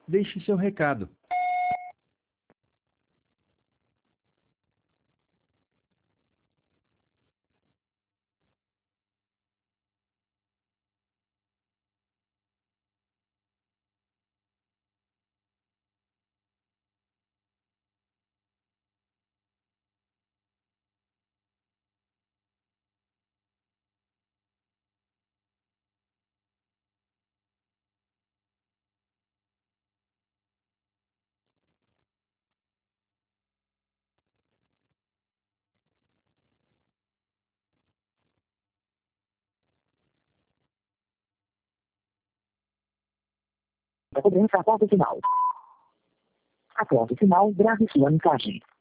Deixe seu recado. Cobrança a ponto final. A ponto final, grave sua mensagem.